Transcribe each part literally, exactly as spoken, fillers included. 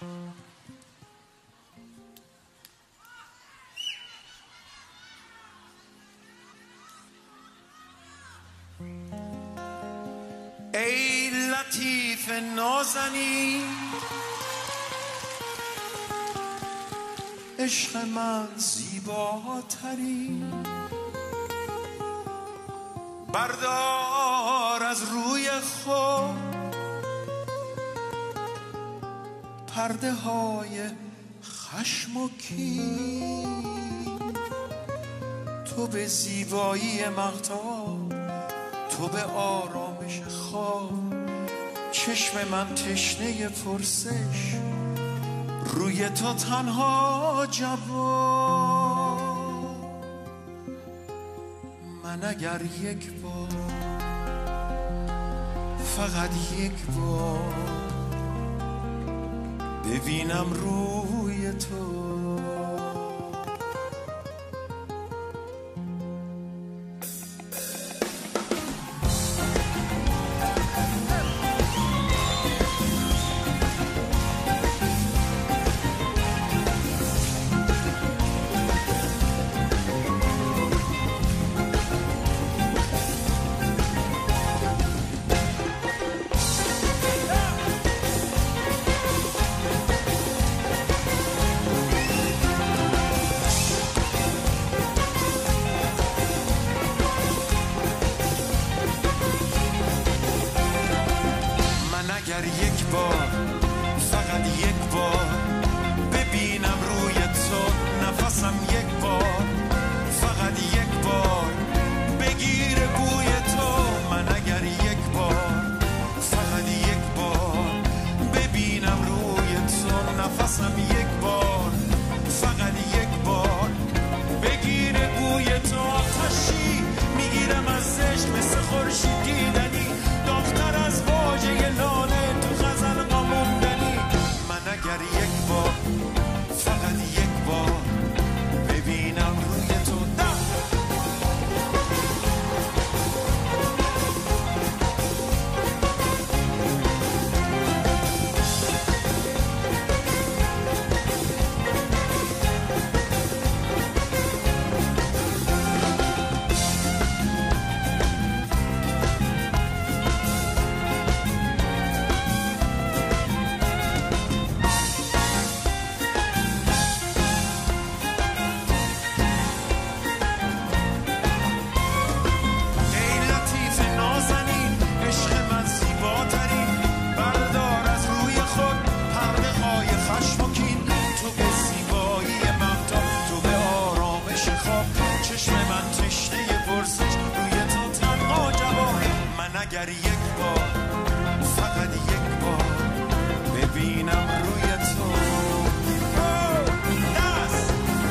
ای لطیف نازنین عشق من زیباترین، بردار از روی خود پرده های خشم و کین. تو به زیبایی مهتاب، تو به آرامش خواب، چشم من تشنه پرسش، روی تو تنها جواب. من اگر یک بار، فقط یک بار ببینم روی تو، اگر یک بار، فقط یک بار ببینم روی تو نفسم، یک بار فقط یک بار بگیر بوی تو. من اگر یک بار، فقط یک بار ببینم روی تو نفسم، یک بار فقط یک بار بگیر بوی تو. آتشی میگیرم از عشق مثل خورشید دیدنی، داغ‌تر از واژه لاله اگر یک بار، فقط یک بار ببینم روی تو. ده اگر یک بار، فقط یک بار ببینم روی تو. دست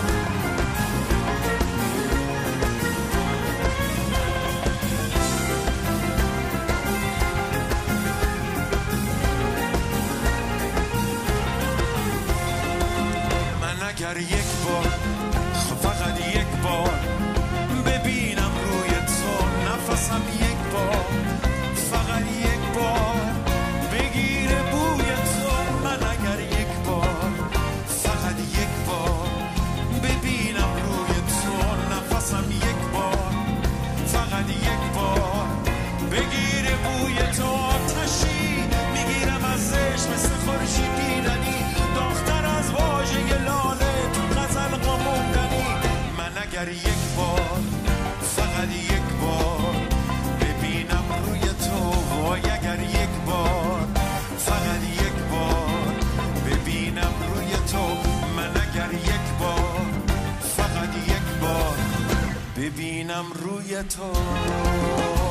من اگر یک بار، فقط یک بار ببینم روی تو نفسم، یک بار فقط یک بار بگیر بوی تو. من اگر یک بار، فقط یک بار ببینم روی تو نفسم، یک بار فقط یک بار بگیر بوی تو. آتشی میگیرم از عشق مثل خورشید دیدنی، داغ‌تر از واژه لاله تو غزل قموندنی. من اگر یک بار، فقط یک بار ببینم روی تو. وای اگر یک بار، فقط یک بار ببینم روی تو. من اگر یک بار، فقط یک بار ببینم روی تو.